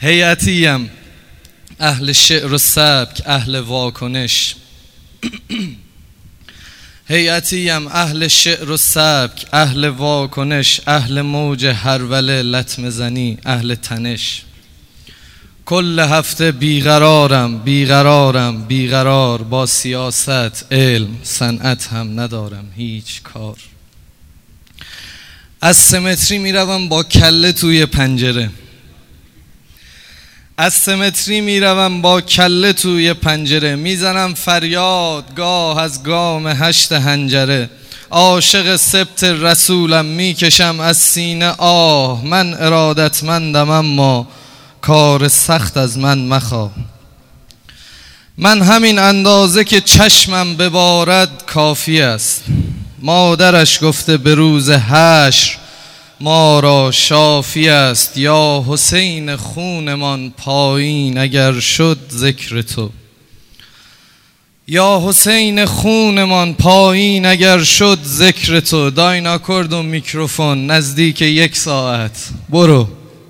هیئتیم، اهل شعر و سبک، اهل واکنش. هیئتیم، اهل شعر و سبک، اهل واکنش، اهل موج هروله لطمه زنی، اهل تنش. کل هفته بیقرار، با سیاست، علم، صنعت هم ندارم هیچ کار. از سمتری میروم با کله توی پنجره، میزنم فریاد گاه از گام 8 حنجره. عاشق سبت رسولم، میکشم از سینه آه. من ارادتمندم اما کار سخت از من مخواه. من همین اندازه که چشمم ببارد کافی است. مادرش گفته به روز حشر ما را شافی است. یا حسین خونمان پایین اگر شد ذکر تو، یا حسین خونمان پایین اگر شد ذکر تو. دایناکورد و میکروفون نزدیک 1 ساعت. برو.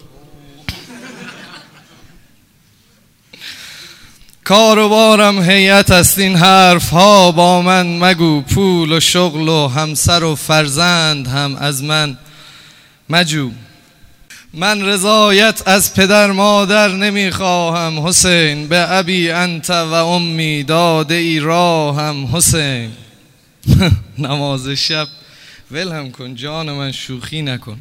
کاروبارم هیئت است، این حرف ها با من مگو. پول و شغل و همسر و فرزند هم از من مجو. من رضایت از پدر مادر نمیخواهم حسین. به ابی انت و امی داده ای راهم حسین. نماز شب ولهم کن جان من، شوخی نکن.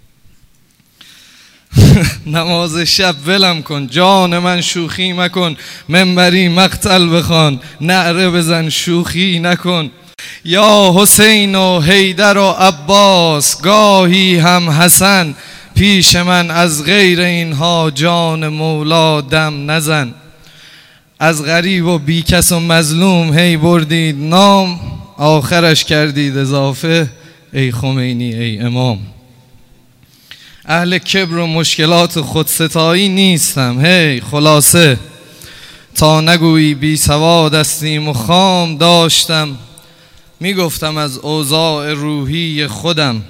نماز شب ولم کن جان من، شوخی مکن. منبری مقتل بخوان، نعره بزن، شوخی نکن. یا حسین و حیدر و عباس، گاهی هم حسن پیش من. از غیر اینها جان مولا دم نزن. از غریب و بیکس و مظلوم هی بردید نام، آخرش کردید اضافه ای خمینی ای امام. اهل کبر و مشکلات خودستایی نیستم. هی خلاصه تا نگویی بی سواد استیم و خام داشتم. میگفتم از اوضاع روحی خودم،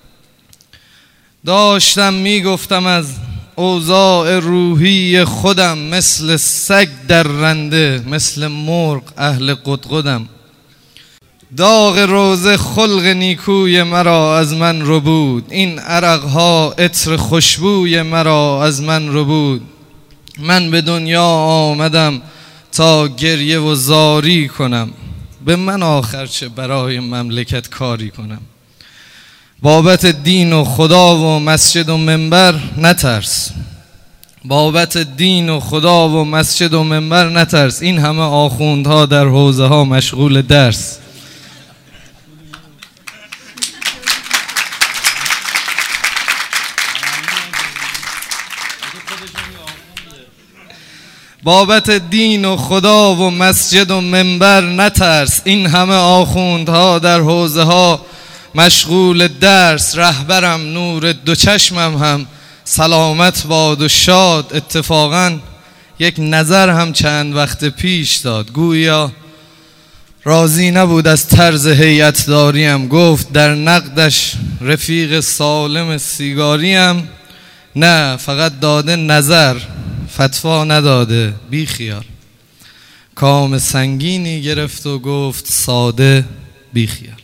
مثل سگ در رنده، مثل مرغ اهل قدقدم. داغ روزه خلق نیکوی مرا از من ربود. این عرقها عطر خوشبوی مرا از من ربود. من به دنیا آمدم تا گریه و زاری کنم. به من آخر چه برای مملکت کاری کنم. بابت دین و خدا و مسجد و منبر نترس. این همه آخوندها در حوزه ها مشغول درس. بابت دین و خدا و مسجد و منبر نترس. این همه آخوندها در حوزه ها مشغول درس. رهبرم نور 2 چشمم هم سلامت باد و شاد. اتفاقا یک نظر هم چند وقت پیش داد. گویا راضی نبود از طرز هیئت داریم. گفت در نقدش رفیق سالم سیگاریم. نه فقط داده نظر، فتوا نداده. بی خیال کام سنگینی گرفت و گفت ساده بی خیال.